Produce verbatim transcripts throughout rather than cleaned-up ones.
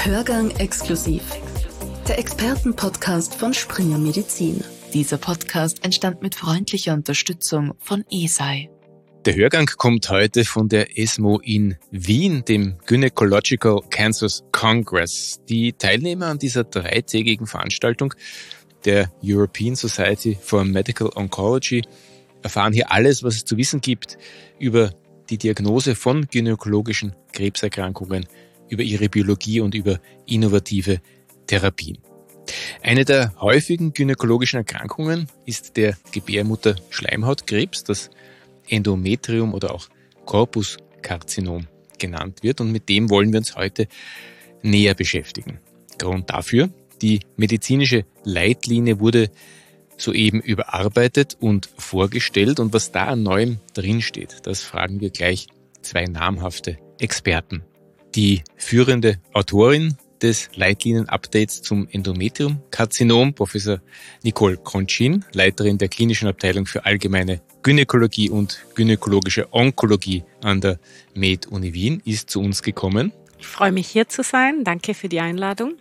Hörgang exklusiv. Der Expertenpodcast von Springer Medizin. Dieser Podcast entstand mit freundlicher Unterstützung von E S I. Der Hörgang kommt heute von der ESMO in Wien, dem Gynecological Cancers Congress. Die Teilnehmer an dieser dreitägigen Veranstaltung der European Society for Medical Oncology erfahren hier alles, was es zu wissen gibt über die Diagnose von gynäkologischen Krebserkrankungen, über ihre Biologie und über innovative Therapien. Eine der häufigen gynäkologischen Erkrankungen ist der Gebärmutter-Schleimhautkrebs, das Endometrium oder auch Korpuskarzinom genannt wird, und mit dem wollen wir uns heute näher beschäftigen. Grund dafür: die medizinische Leitlinie wurde soeben überarbeitet und vorgestellt, und was da an Neuem drinsteht, das fragen wir gleich zwei namhafte Experten. Die führende Autorin des Leitlinien-Updates zum Endometrium-Karzinom, Professor Nicole Cronchin, Leiterin der klinischen Abteilung für allgemeine Gynäkologie und gynäkologische Onkologie an der Med-Uni Wien, ist zu uns gekommen. Ich freue mich, hier zu sein. Danke für die Einladung.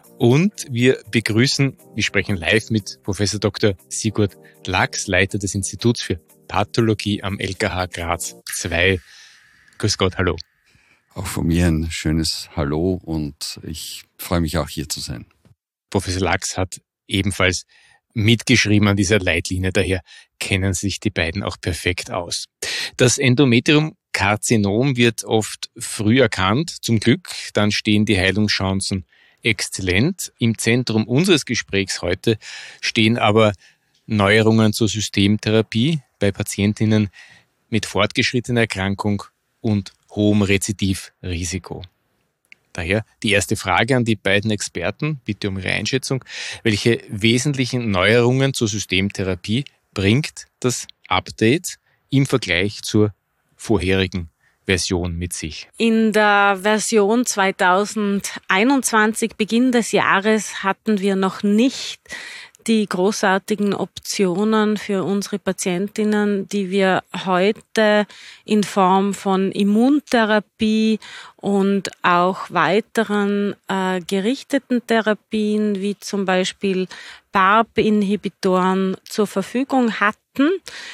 Und wir begrüßen, wir sprechen live mit Professor Doktor Sigurd Lachs, Leiter des Instituts für Pathologie am L K H Graz zwei. Grüß Gott, hallo. Auch von mir ein schönes Hallo, und ich freue mich auch, hier zu sein. Professor Lachs hat ebenfalls mitgeschrieben an dieser Leitlinie, daher kennen sich die beiden auch perfekt aus. Das Endometrium-Karzinom wird oft früh erkannt, zum Glück, dann stehen die Heilungschancen exzellent. Im Zentrum unseres Gesprächs heute stehen aber Neuerungen zur Systemtherapie bei Patientinnen mit fortgeschrittener Erkrankung und hohem Rezidivrisiko. Daher die erste Frage an die beiden Experten, bitte um Ihre Einschätzung. Welche wesentlichen Neuerungen zur Systemtherapie bringt das Update im Vergleich zur vorherigen Version mit sich? In der Version zweitausendeinundzwanzig, Beginn des Jahres, hatten wir noch nicht die großartigen Optionen für unsere Patientinnen, die wir heute in Form von Immuntherapie und auch weiteren äh, gerichteten Therapien, wie zum Beispiel P A R P-Inhibitoren, zur Verfügung hatten.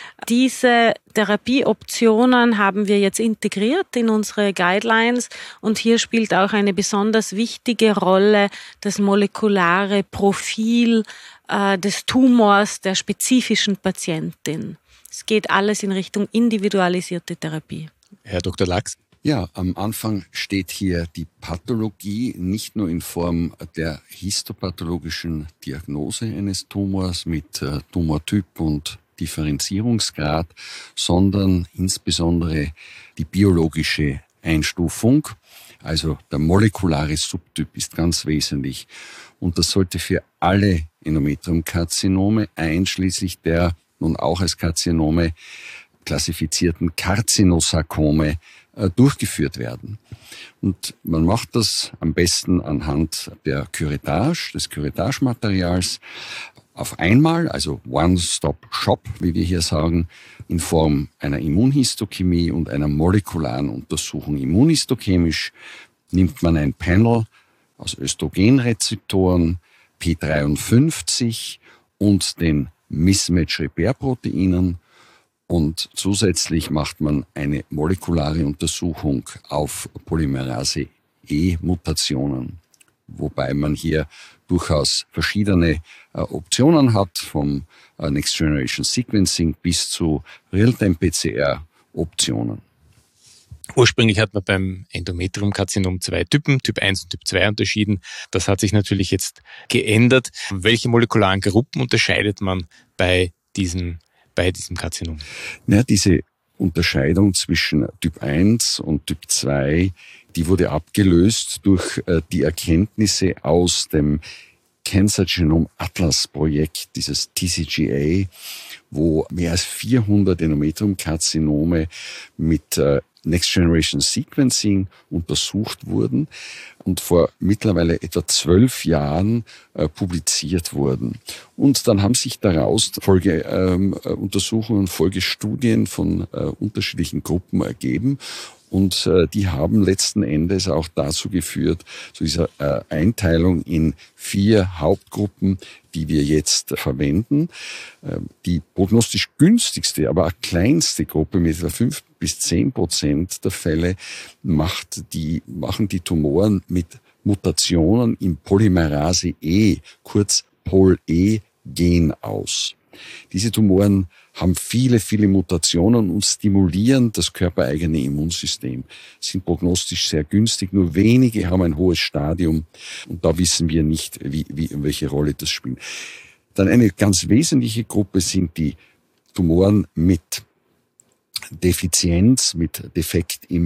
Diese Therapieoptionen haben wir jetzt integriert in unsere Guidelines, und hier spielt auch eine besonders wichtige Rolle das molekulare Profil äh, des Tumors der spezifischen Patientin. Es geht alles in Richtung individualisierte Therapie. Herr Doktor Lachs? Ja, am Anfang steht hier die Pathologie nicht nur in Form der histopathologischen Diagnose eines Tumors mit äh, Tumortyp und Differenzierungsgrad, sondern insbesondere die biologische Einstufung. Also der molekulare Subtyp ist ganz wesentlich, und das sollte für alle Endometriumkarzinome einschließlich der nun auch als Karzinome klassifizierten Karzinosarkome äh, durchgeführt werden. Und man macht das am besten anhand der Curettage, des Curettage-Materials, auf einmal, also One-Stop-Shop, wie wir hier sagen, in Form einer Immunhistochemie und einer molekularen Untersuchung. Immunhistochemisch nimmt man ein Panel aus Östrogenrezeptoren, P dreiundfünfzig und den Mismatch-Repair-Proteinen, und zusätzlich macht man eine molekulare Untersuchung auf Polymerase-E-Mutationen, wobei man hier durchaus verschiedene äh, Optionen hat, vom äh, Next Generation Sequencing bis zu Realtime-P C R-Optionen. Ursprünglich hat man beim Endometriumkarzinom zwei Typen, Typ eins und Typ zwei, unterschieden. Das hat sich natürlich jetzt geändert. Welche molekularen Gruppen unterscheidet man bei diesem, bei diesem Karzinom? Ja, diese Unterscheidung zwischen Typ eins und Typ zwei, die wurde abgelöst durch äh, die Erkenntnisse aus dem Cancer Genome Atlas Projekt, dieses T C G A, wo mehr als vierhundert Endometriumkarzinome mit äh, Next Generation Sequencing untersucht wurden und vor mittlerweile etwa zwölf Jahren äh, publiziert wurden. Und dann haben sich daraus Folgeuntersuchungen, ähm, Folgestudien von äh, unterschiedlichen Gruppen ergeben. Und äh, die haben letzten Endes auch dazu geführt, zu dieser äh, Einteilung in vier Hauptgruppen, die wir jetzt verwenden. Äh, die prognostisch günstigste, aber auch kleinste Gruppe mit etwa fünf bis zehn Prozent der Fälle macht die, machen die Tumoren mit Mutationen im Polymerase E, kurz Pol-E-Gen aus. Diese Tumoren haben viele, viele Mutationen und stimulieren das körpereigene Immunsystem, sind prognostisch sehr günstig, nur wenige haben ein hohes Stadium und da wissen wir nicht, wie, wie, welche Rolle das spielt. Dann eine ganz wesentliche Gruppe sind die Tumoren mit Defizienz, mit Defekt im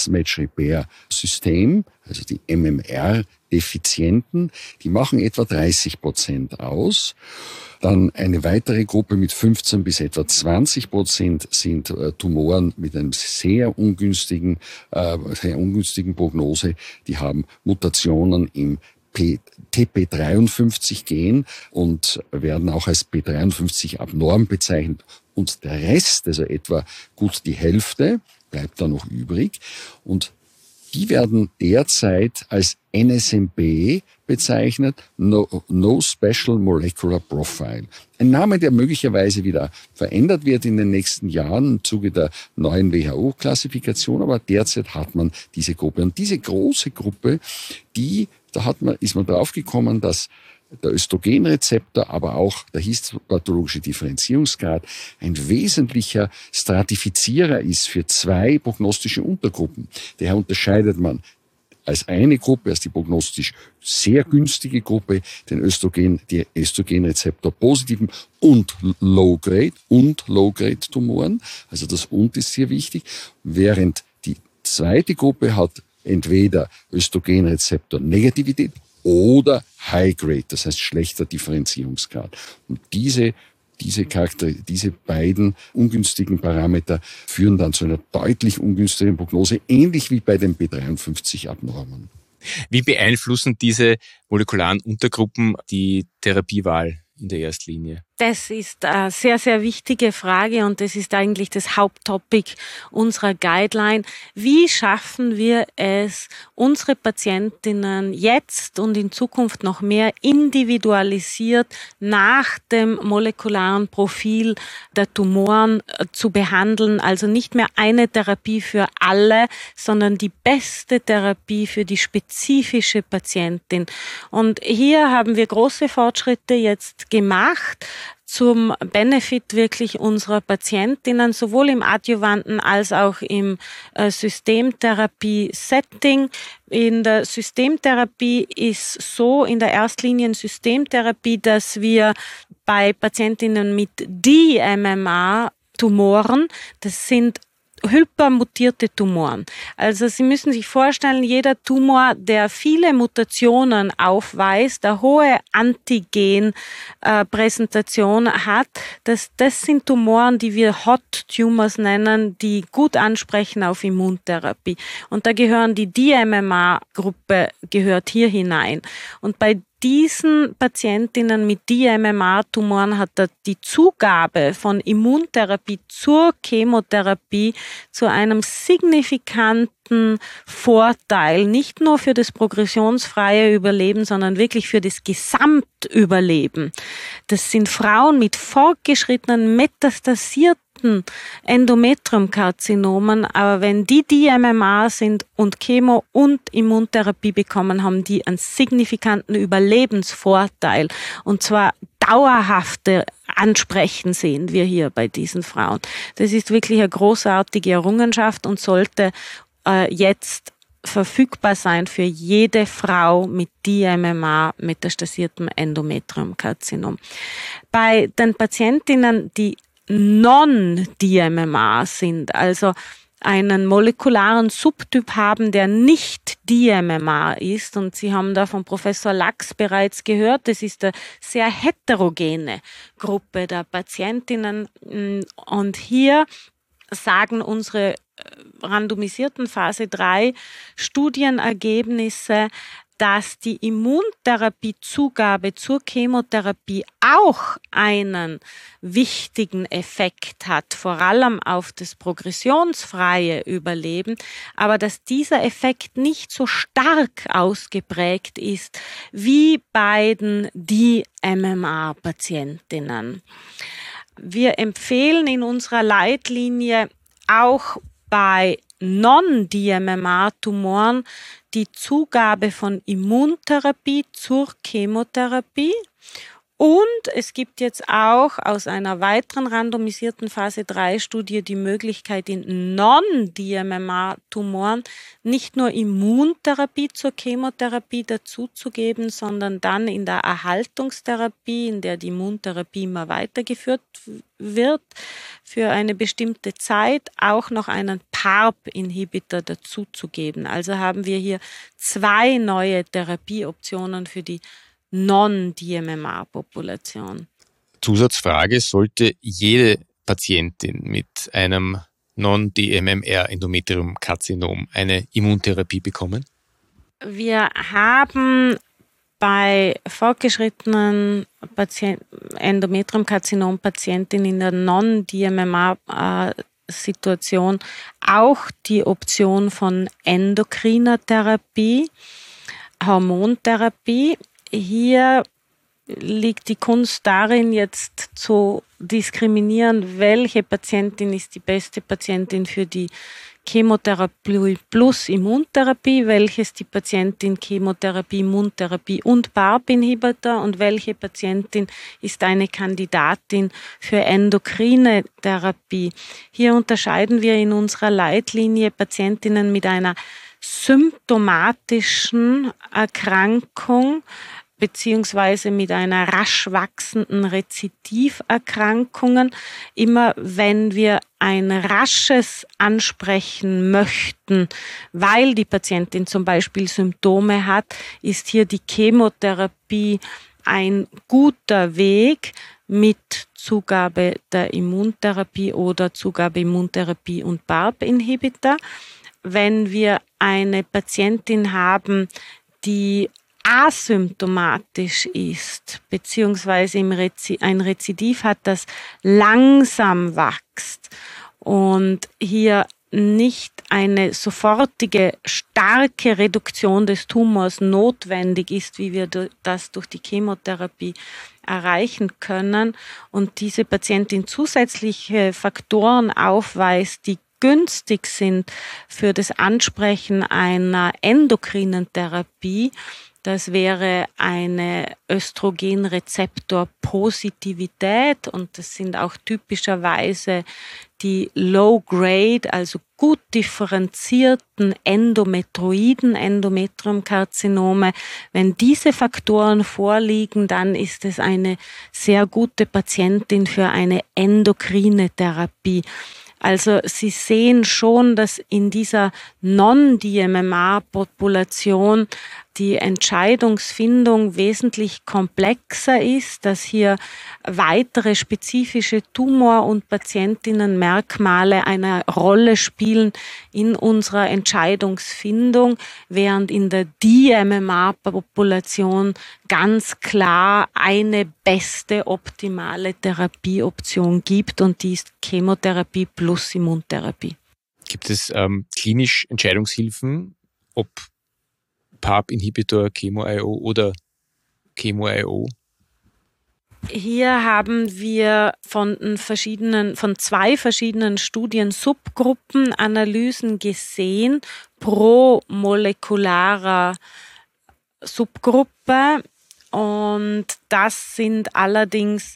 Mismatch-Repair-System, also die M M R-Defizienten, die machen etwa dreißig Prozent aus. Dann eine weitere Gruppe mit fünfzehn bis etwa zwanzig Prozent sind äh, Tumoren mit einem sehr ungünstigen, äh, sehr ungünstigen Prognose. Die haben Mutationen im T P dreiundfünfzig Gen und werden auch als P dreiundfünfzig abnorm bezeichnet. Und der Rest, also etwa gut die Hälfte, bleibt da noch übrig. Und die werden derzeit als N S M B bezeichnet, no, no Special Molecular Profile. Ein Name, der möglicherweise wieder verändert wird in den nächsten Jahren im Zuge der neuen W H O-Klassifikation, aber derzeit hat man diese Gruppe. Und diese große Gruppe, die, da hat man, ist man draufgekommen, dass der Östrogenrezeptor, aber auch der histopathologische Differenzierungsgrad ein wesentlicher Stratifizierer ist für zwei prognostische Untergruppen. Daher unterscheidet man als eine Gruppe, als die prognostisch sehr günstige Gruppe, den Östrogen, die Östrogenrezeptor positiven und Low-Grade und Low-Grade-Tumoren. Also das und ist hier wichtig. Während die zweite Gruppe hat entweder Östrogenrezeptor Negativität oder High Grade, das heißt schlechter Differenzierungsgrad. Und diese, diese Charakter, diese beiden ungünstigen Parameter führen dann zu einer deutlich ungünstigen Prognose, ähnlich wie bei den P dreiundfünfzig Abnormen. Wie beeinflussen diese molekularen Untergruppen die Therapiewahl in der Erstlinie? Das ist eine sehr, sehr wichtige Frage und das ist eigentlich das Haupttopic unserer Guideline. Wie schaffen wir es, unsere Patientinnen jetzt und in Zukunft noch mehr individualisiert nach dem molekularen Profil der Tumoren zu behandeln? Also nicht mehr eine Therapie für alle, sondern die beste Therapie für die spezifische Patientin. Und hier haben wir große Fortschritte jetzt gemacht zum Benefit wirklich unserer Patientinnen, sowohl im adjuvanten als auch im äh, Systemtherapie-Setting. In der Systemtherapie ist so, in der Erstlinien-Systemtherapie, dass wir bei Patientinnen mit D M M A-Tumoren, das sind hypermutierte Tumoren. Also Sie müssen sich vorstellen, jeder Tumor, der viele Mutationen aufweist, eine hohe Antigen-Präsentation äh, hat, das, das sind Tumoren, die wir Hot Tumors nennen, die gut ansprechen auf Immuntherapie. Und da gehören die D M M A-Gruppe gehört hier hinein. Und bei diesen Patientinnen mit D M M A-Tumoren hat die Zugabe von Immuntherapie zur Chemotherapie zu einem signifikanten Vorteil, nicht nur für das progressionsfreie Überleben, sondern wirklich für das Gesamtüberleben. Das sind Frauen mit fortgeschrittenen, metastasierten Endometriumkarzinomen, aber wenn die D M M A sind und Chemo und Immuntherapie bekommen, haben die einen signifikanten Überlebensvorteil und zwar dauerhafte Ansprechen sehen wir hier bei diesen Frauen. Das ist wirklich eine großartige Errungenschaft und sollte äh, jetzt verfügbar sein für jede Frau mit D M M A, metastasiertem Endometriumkarzinom. Bei den Patientinnen, die Non-D M M A sind, also einen molekularen Subtyp haben, der nicht D M M A ist. Und Sie haben da von Professor Lachs bereits gehört, das ist eine sehr heterogene Gruppe der Patientinnen. Und hier sagen unsere randomisierten Phase drei Studienergebnisse, dass die Immuntherapiezugabe zur Chemotherapie auch einen wichtigen Effekt hat, vor allem auf das progressionsfreie Überleben, aber dass dieser Effekt nicht so stark ausgeprägt ist wie bei den D M M R-Patientinnen. Wir empfehlen in unserer Leitlinie auch bei Non-D M M R-Tumoren die Zugabe von Immuntherapie zur Chemotherapie. Und es gibt jetzt auch aus einer weiteren randomisierten Phase drei Studie die Möglichkeit, in Non-D M M R-Tumoren nicht nur Immuntherapie zur Chemotherapie dazuzugeben, sondern dann in der Erhaltungstherapie, in der die Immuntherapie immer weitergeführt wird, für eine bestimmte Zeit auch noch einen P A R P-Inhibitor dazuzugeben. Also haben wir hier zwei neue Therapieoptionen für die Non-D M M R-Population. Zusatzfrage: Sollte jede Patientin mit einem Non-D M M R-Endometriumkarzinom eine Immuntherapie bekommen? Wir haben bei fortgeschrittenen Patient- Endometriumkarzinom-Patientinnen in der Non-D M M R-Situation auch die Option von endokriner Therapie, Hormontherapie. Hier liegt die Kunst darin, jetzt zu diskriminieren, welche Patientin ist die beste Patientin für die Chemotherapie plus Immuntherapie, welches die Patientin Chemotherapie, Immuntherapie und P A R P-Inhibitor und welche Patientin ist eine Kandidatin für endokrine Therapie. Hier unterscheiden wir in unserer Leitlinie Patientinnen mit einer symptomatischen Erkrankung beziehungsweise mit einer rasch wachsenden Rezidiverkrankungen. Immer wenn wir ein rasches ansprechen möchten, weil die Patientin zum Beispiel Symptome hat, ist hier die Chemotherapie ein guter Weg mit Zugabe der Immuntherapie oder Zugabe Immuntherapie und P A R P-Inhibitor. Wenn wir eine Patientin haben, die asymptomatisch ist, beziehungsweise im Rezi- ein Rezidiv hat, das langsam wächst und hier nicht eine sofortige, starke Reduktion des Tumors notwendig ist, wie wir das durch die Chemotherapie erreichen können und diese Patientin zusätzliche Faktoren aufweist, die günstig sind für das Ansprechen einer endokrinen Therapie. Das wäre eine Östrogenrezeptor-Positivität und das sind auch typischerweise die Low-Grade, also gut differenzierten endometroiden Endometriumkarzinome. Wenn diese Faktoren vorliegen, dann ist es eine sehr gute Patientin für eine endokrine Therapie. Also Sie sehen schon, dass in dieser Non-D M M R-Population die Entscheidungsfindung wesentlich komplexer ist, dass hier weitere spezifische Tumor- und Patientinnenmerkmale eine Rolle spielen in unserer Entscheidungsfindung, während in der D M M R-Population ganz klar eine beste optimale Therapieoption gibt und die ist Chemotherapie plus Immuntherapie. Gibt es ähm, klinisch Entscheidungshilfen, ob P A R P-Inhibitor, Chemo-I O oder Chemo-I O? Hier haben wir von verschiedenen, von zwei verschiedenen Studien Subgruppenanalysen gesehen pro molekularer Subgruppe und das sind allerdings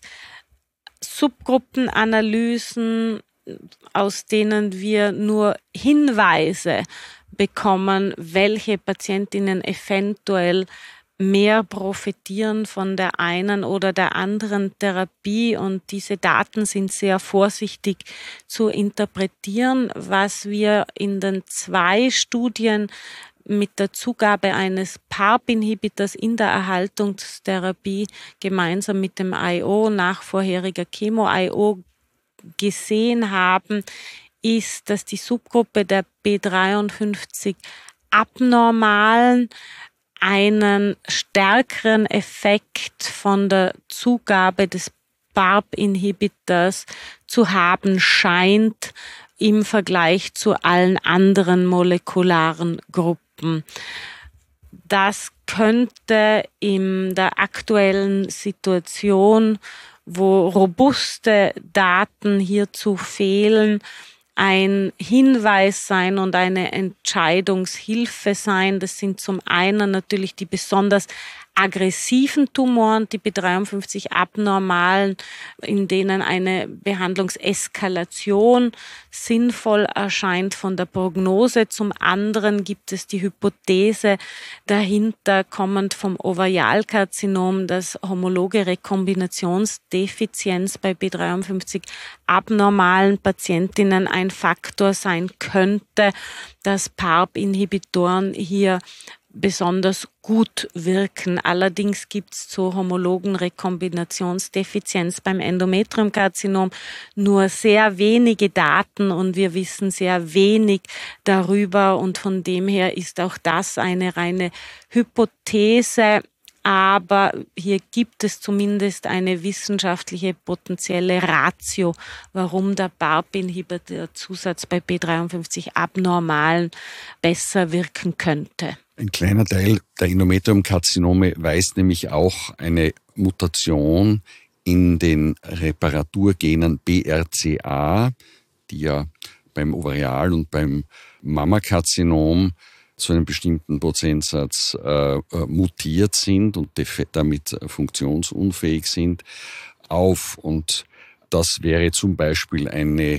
Subgruppenanalysen, aus denen wir nur Hinweise bekommen, welche Patientinnen eventuell mehr profitieren von der einen oder der anderen Therapie und diese Daten sind sehr vorsichtig zu interpretieren. Was wir in den zwei Studien mit der Zugabe eines P A R P-Inhibitors in der Erhaltungstherapie gemeinsam mit dem I O nach vorheriger Chemo-I O gesehen haben, ist, dass die Subgruppe der B dreiundfünfzig Abnormalen einen stärkeren Effekt von der Zugabe des P A R P-Inhibitors zu haben scheint im Vergleich zu allen anderen molekularen Gruppen. Das könnte in der aktuellen Situation, wo robuste Daten hierzu fehlen, ein Hinweis sein und eine Entscheidungshilfe sein. Das sind zum einen natürlich die besonders aggressiven Tumoren, die B dreiundfünfzig abnormalen, in denen eine Behandlungseskalation sinnvoll erscheint von der Prognose. Zum anderen gibt es die Hypothese dahinter, kommend vom Ovarialkarzinom, dass homologe Rekombinationsdefizienz bei B dreiundfünfzig abnormalen Patientinnen ein Faktor sein könnte, dass P A R P-Inhibitoren hier besonders gut wirken. Allerdings gibt es zur homologen Rekombinationsdefizienz beim Endometriumkarzinom nur sehr wenige Daten und wir wissen sehr wenig darüber und von dem her ist auch das eine reine Hypothese. Aber hier gibt es zumindest eine wissenschaftliche potenzielle Ratio, warum der P A R P-Inhibitor-Zusatz bei B dreiundfünfzig Abnormalen besser wirken könnte. Ein kleiner Teil der Endometriumkarzinome weist nämlich auch eine Mutation in den Reparaturgenen B R C A, die ja beim Ovarial- und beim Mammakarzinom zu einem bestimmten Prozentsatz äh, mutiert sind und damit funktionsunfähig sind, auf. Und das wäre zum Beispiel eine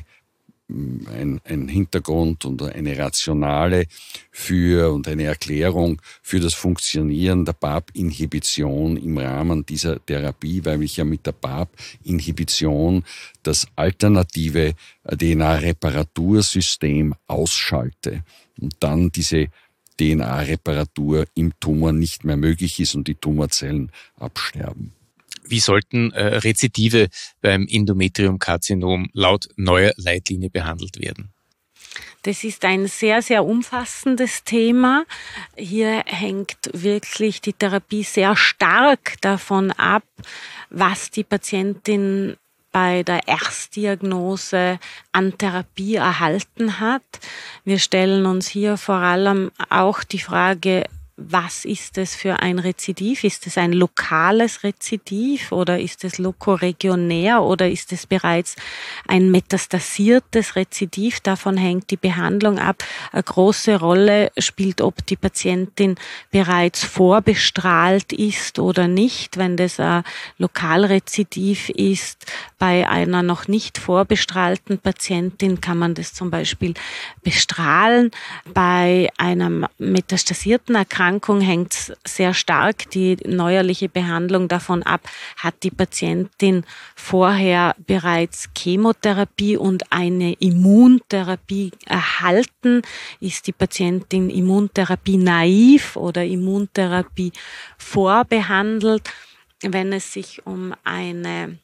Ein, ein Hintergrund und eine Rationale für und eine Erklärung für das Funktionieren der P A R P-Inhibition im Rahmen dieser Therapie, weil ich ja mit der P A R P-Inhibition das alternative D N A-Reparatursystem ausschalte und dann diese D N A-Reparatur im Tumor nicht mehr möglich ist und die Tumorzellen absterben. Wie sollten äh, Rezidive beim Endometriumkarzinom laut neuer Leitlinie behandelt werden? Das ist ein sehr, sehr umfassendes Thema. Hier hängt wirklich die Therapie sehr stark davon ab, was die Patientin bei der Erstdiagnose an Therapie erhalten hat. Wir stellen uns hier vor allem auch die Frage, was ist es für ein Rezidiv? Ist es ein lokales Rezidiv oder ist es lokoregionär oder ist es bereits ein metastasiertes Rezidiv? Davon hängt die Behandlung ab. Eine große Rolle spielt, ob die Patientin bereits vorbestrahlt ist oder nicht. Wenn das ein Lokalrezidiv ist, bei einer noch nicht vorbestrahlten Patientin kann man das zum Beispiel bestrahlen. Bei einer metastasierten Erkrankung hängt sehr stark die neuerliche Behandlung davon ab, hat die Patientin vorher bereits Chemotherapie und eine Immuntherapie erhalten, ist die Patientin Immuntherapie naiv oder Immuntherapie vorbehandelt. Wenn es sich um eine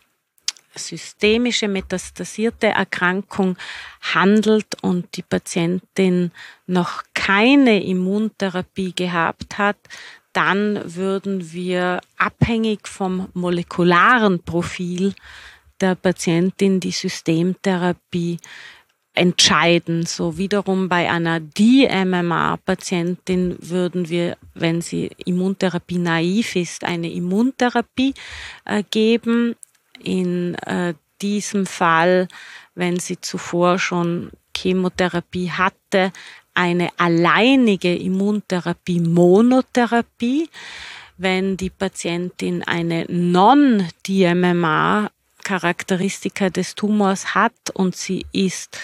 systemische metastasierte Erkrankung handelt und die Patientin noch keine Immuntherapie gehabt hat, dann würden wir abhängig vom molekularen Profil der Patientin die Systemtherapie entscheiden. So wiederum bei einer D M M R-Patientin würden wir, wenn sie Immuntherapie naiv ist, eine Immuntherapie äh, geben. In äh, diesem Fall, wenn sie zuvor schon Chemotherapie hatte, eine alleinige Immuntherapie, Monotherapie. Wenn die Patientin eine Non-D M M R-Charakteristika des Tumors hat und sie ist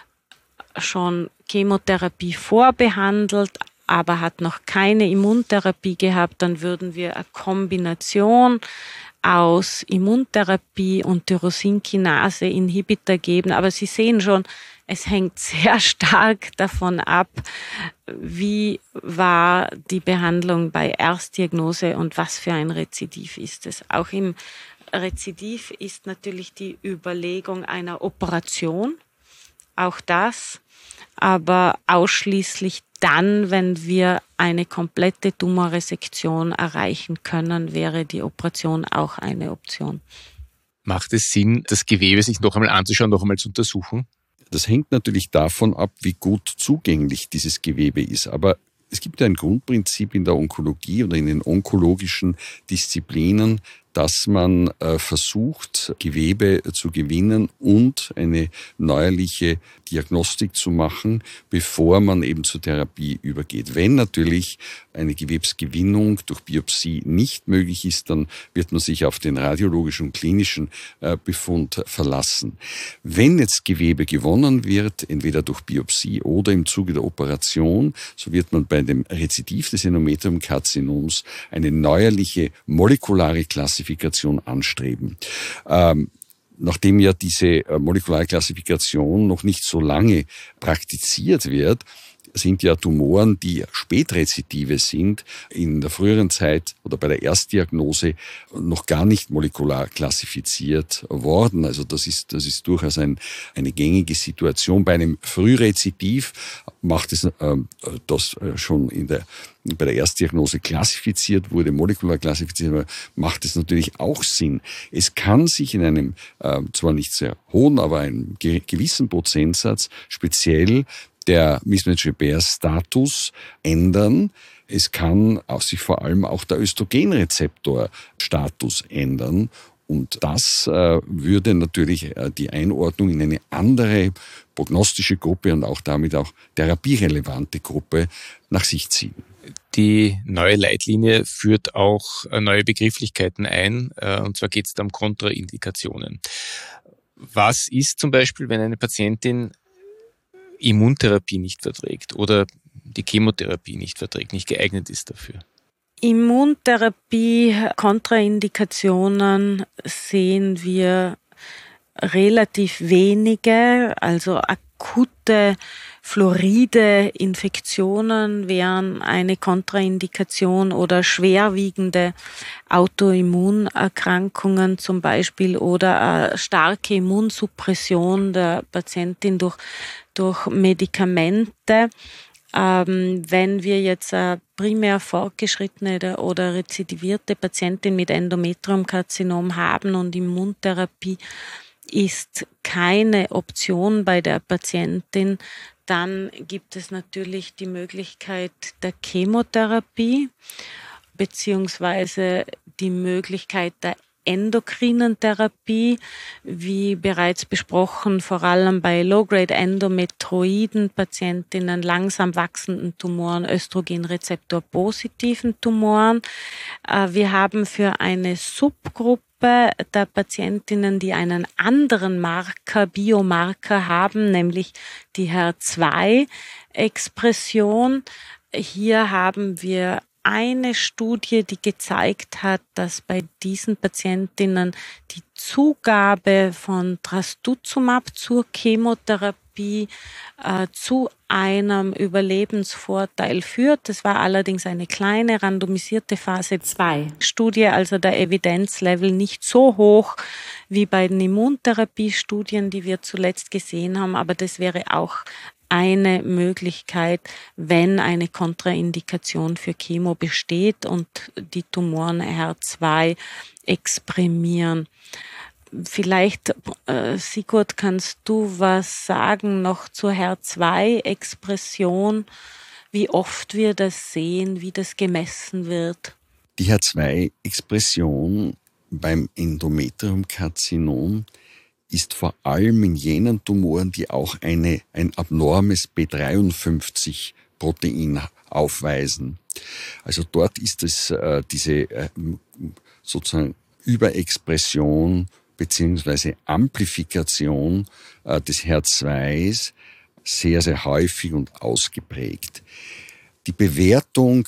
schon Chemotherapie vorbehandelt, aber hat noch keine Immuntherapie gehabt, dann würden wir eine Kombination aus Immuntherapie und Tyrosinkinase-Inhibitor geben. Aber Sie sehen schon, es hängt sehr stark davon ab, wie war die Behandlung bei Erstdiagnose und was für ein Rezidiv ist es. Auch im Rezidiv ist natürlich die Überlegung einer Operation, auch das, aber ausschließlich dann, wenn wir eine komplette Tumorresektion erreichen können, wäre die Operation auch eine Option. Macht es Sinn, das Gewebe sich noch einmal anzuschauen, noch einmal zu untersuchen? Das hängt natürlich davon ab, wie gut zugänglich dieses Gewebe ist. Aber es gibt ja ein Grundprinzip in der Onkologie oder in den onkologischen Disziplinen, dass man äh, versucht, Gewebe zu gewinnen und eine neuerliche Diagnostik zu machen, bevor man eben zur Therapie übergeht. Wenn natürlich eine Gewebsgewinnung durch Biopsie nicht möglich ist, dann wird man sich auf den radiologischen und klinischen äh, Befund verlassen. Wenn jetzt Gewebe gewonnen wird, entweder durch Biopsie oder im Zuge der Operation, so wird man bei dem Rezidiv des Endometriumkarzinoms eine neuerliche molekulare Klassifikation anstreben. Ähm, nachdem ja diese äh, molekulare Klassifikation noch nicht so lange praktiziert wird, sind ja Tumoren, die Spätrezidive sind, in der früheren Zeit oder bei der Erstdiagnose noch gar nicht molekular klassifiziert worden. Also das ist, das ist durchaus ein, eine gängige Situation. Bei einem Frührezidiv macht es, äh, das schon in der bei der Erstdiagnose klassifiziert wurde, molekular klassifiziert, macht es natürlich auch Sinn. Es kann sich in einem, äh, zwar nicht sehr hohen, aber einem ge- gewissen Prozentsatz speziell der Mismatch-Repair-Status ändern. Es kann auch sich vor allem auch der Östrogenrezeptor-Status ändern. Und das äh, würde natürlich äh, die Einordnung in eine andere prognostische Gruppe und auch damit auch therapierelevante Gruppe nach sich ziehen. Die neue Leitlinie führt auch neue Begrifflichkeiten ein, und zwar geht es da um Kontraindikationen. Was ist zum Beispiel, wenn eine Patientin Immuntherapie nicht verträgt oder die Chemotherapie nicht verträgt, nicht geeignet ist dafür? Immuntherapie, Kontraindikationen sehen wir relativ wenige, also akute Fluoride Infektionen wären eine Kontraindikation oder schwerwiegende Autoimmunerkrankungen zum Beispiel oder starke Immunsuppression der Patientin durch, durch Medikamente. Ähm, wenn wir jetzt eine primär fortgeschrittene oder rezidivierte Patientin mit Endometriumkarzinom haben und Immuntherapie ist keine Option bei der Patientin, dann gibt es natürlich die Möglichkeit der Chemotherapie beziehungsweise die Möglichkeit der endokrinen Therapie, wie bereits besprochen, vor allem bei Low-Grade Endometrioiden Patientinnen, langsam wachsenden Tumoren, Östrogenrezeptor-positiven Tumoren. Wir haben für eine Subgruppe der Patientinnen, die einen anderen Marker, Biomarker haben, nämlich die H E R zwei Expression. Hier haben wir eine Studie, die gezeigt hat, dass bei diesen Patientinnen die Zugabe von Trastuzumab zur Chemotherapie äh, zu einem Überlebensvorteil führt. Das war allerdings eine kleine randomisierte Phase zwei Studie, also der Evidenzlevel nicht so hoch wie bei den Immuntherapiestudien, die wir zuletzt gesehen haben, aber das wäre auch eine Möglichkeit, wenn eine Kontraindikation für Chemo besteht und die Tumoren H E R zwei exprimieren. Vielleicht, äh, Sigurd, kannst du was sagen noch zur H E R zwei Expression, wie oft wir das sehen, wie das gemessen wird? Die H E R zwei Expression beim Endometriumkarzinom ist vor allem in jenen Tumoren, die auch eine, ein abnormes B dreiundfünfzig Protein aufweisen. Also dort ist es äh, diese äh, sozusagen Überexpression beziehungsweise Amplifikation äh, des H E R zwei sehr, sehr häufig und ausgeprägt. Die Bewertung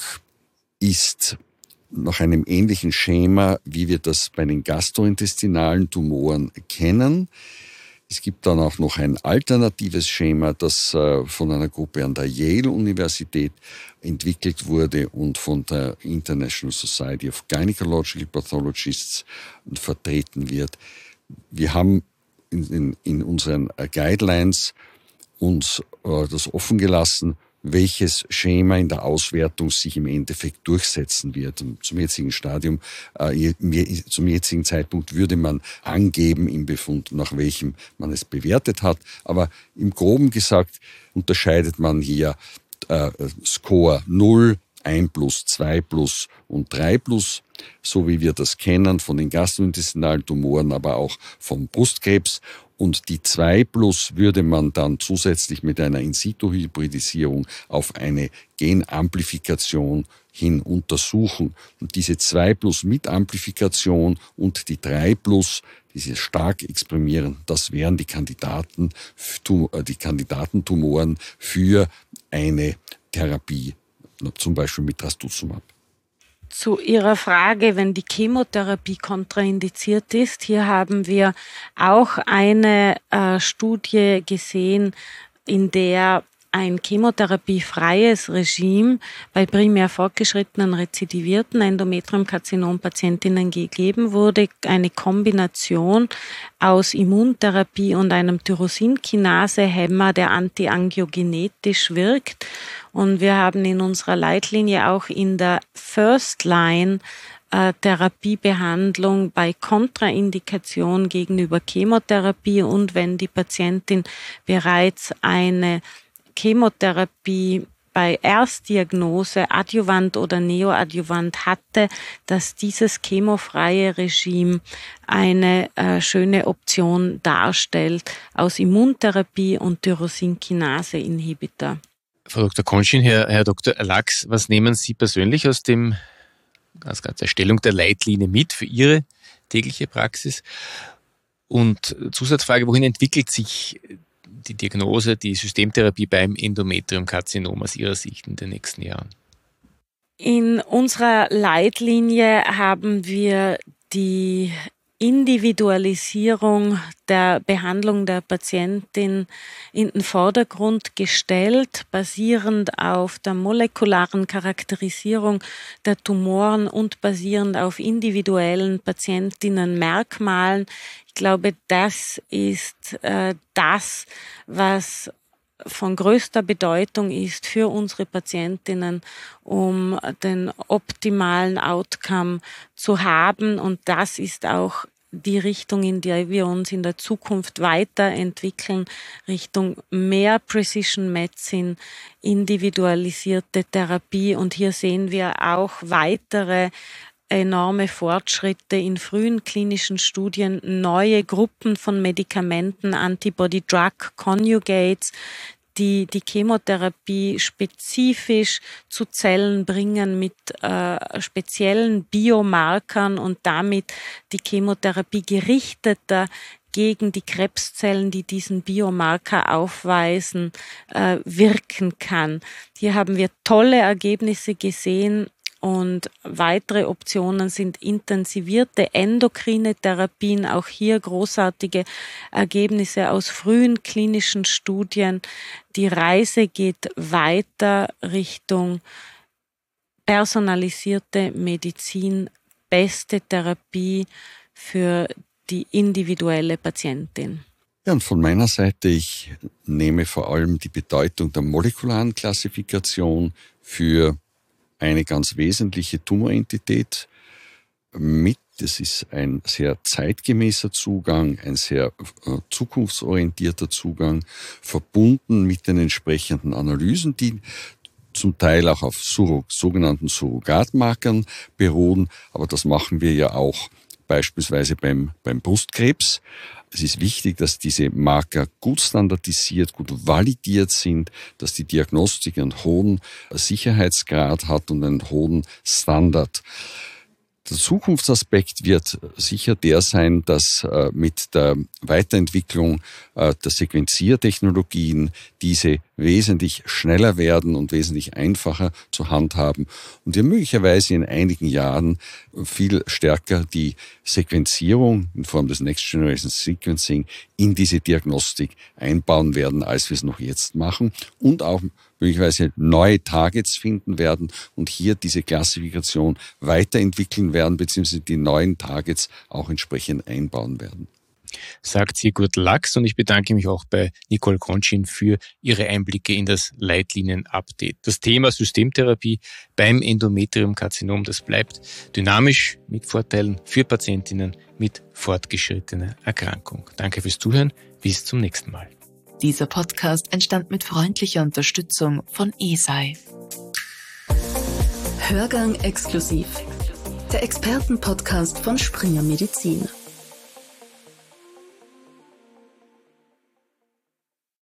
ist nach einem ähnlichen Schema, wie wir das bei den gastrointestinalen Tumoren kennen. Es gibt dann auch noch ein alternatives Schema, das äh, von einer Gruppe an der Yale-Universität entwickelt wurde und von der International Society of Gynecological Pathologists vertreten wird. Wir haben in, in, in unseren Guidelines uns äh, das offen gelassen, welches Schema in der Auswertung sich im Endeffekt durchsetzen wird. Und zum jetzigen Stadium, äh, zum jetzigen Zeitpunkt würde man angeben im Befund, nach welchem man es bewertet hat. Aber im Groben gesagt unterscheidet man hier äh, Score null, eins plus, zwei plus und drei plus, so wie wir das kennen von den gastrointestinalen Tumoren, aber auch vom Brustkrebs. Und die zwei plus würde man dann zusätzlich mit einer In-situ-Hybridisierung auf eine Genamplifikation hin untersuchen. Und diese zwei plus mit Amplifikation und die drei plus, diese stark exprimieren, das wären die Kandidaten, die Kandidatentumoren für eine Therapie, zum Beispiel mit Trastuzumab. Zu Ihrer Frage, wenn die Chemotherapie kontraindiziert ist, hier haben wir auch eine äh, Studie gesehen, in der ein chemotherapiefreies Regime bei primär fortgeschrittenen rezidivierten Endometriumkarzinom-Patientinnen gegeben wurde. Eine Kombination aus Immuntherapie und einem Tyrosinkinase-Hämmer, der antiangiogenetisch wirkt. Und wir haben in unserer Leitlinie auch in der First-Line äh, Therapiebehandlung bei Kontraindikation gegenüber Chemotherapie und wenn die Patientin bereits eine Chemotherapie bei Erstdiagnose adjuvant oder neoadjuvant hatte, dass dieses chemofreie Regime eine äh, schöne Option darstellt aus Immuntherapie und Tyrosinkinase-Inhibitor. Frau Doktor Konschin, Herr, Herr Doktor Lachs, was nehmen Sie persönlich aus dem, aus der Erstellung der Leitlinie mit für Ihre tägliche Praxis? Und Zusatzfrage, wohin entwickelt sich die Diagnose, die Systemtherapie beim Endometriumkarzinom aus Ihrer Sicht in den nächsten Jahren? In unserer Leitlinie haben wir die Individualisierung der Behandlung der Patientin in den Vordergrund gestellt, basierend auf der molekularen Charakterisierung der Tumoren und basierend auf individuellen Patientinnenmerkmalen. Ich glaube, das ist äh, das, was von größter Bedeutung ist für unsere Patientinnen, um den optimalen Outcome zu haben. Und das ist auch die Richtung, in der wir uns in der Zukunft weiterentwickeln, Richtung mehr Precision Medicine, individualisierte Therapie. Und hier sehen wir auch weitere enorme Fortschritte in frühen klinischen Studien, neue Gruppen von Medikamenten, Antibody-Drug-Conjugates, die die Chemotherapie spezifisch zu Zellen bringen mit äh, speziellen Biomarkern und damit die Chemotherapie gerichteter gegen die Krebszellen, die diesen Biomarker aufweisen, äh, wirken kann. Hier haben wir tolle Ergebnisse gesehen. Und weitere Optionen sind intensivierte endokrine Therapien, auch hier großartige Ergebnisse aus frühen klinischen Studien. Die Reise geht weiter Richtung personalisierte Medizin, beste Therapie für die individuelle Patientin. Ja, und von meiner Seite, ich nehme vor allem die Bedeutung der molekularen Klassifikation für eine ganz wesentliche Tumorentität mit. Das ist ein sehr zeitgemäßer Zugang, ein sehr äh, zukunftsorientierter Zugang, verbunden mit den entsprechenden Analysen, die zum Teil auch auf Surrog- sogenannten Surrogatmarkern beruhen. Aber das machen wir ja auch beispielsweise beim, beim Brustkrebs. Es ist wichtig, dass diese Marker gut standardisiert, gut validiert sind, dass die Diagnostik einen hohen Sicherheitsgrad hat und einen hohen Standard. Der Zukunftsaspekt wird sicher der sein, dass äh, mit der Weiterentwicklung äh, der Sequenziertechnologien diese wesentlich schneller werden und wesentlich einfacher zu handhaben und wir möglicherweise in einigen Jahren viel stärker die Sequenzierung in Form des Next Generation Sequencing in diese Diagnostik einbauen werden, als wir es noch jetzt machen und auch möglicherweise neue Targets finden werden und hier diese Klassifikation weiterentwickeln werden, beziehungsweise die neuen Targets auch entsprechend einbauen werden. sagt Sigurd Lachs, und ich bedanke mich auch bei Nicole Konchin für ihre Einblicke in das Leitlinien-Update. Das Thema Systemtherapie beim Endometriumkarzinom, das bleibt dynamisch mit Vorteilen für Patientinnen mit fortgeschrittener Erkrankung. Danke fürs Zuhören, bis zum nächsten Mal. Dieser Podcast entstand mit freundlicher Unterstützung von E S I. Hörgang exklusiv. Der Expertenpodcast von Springer Medizin.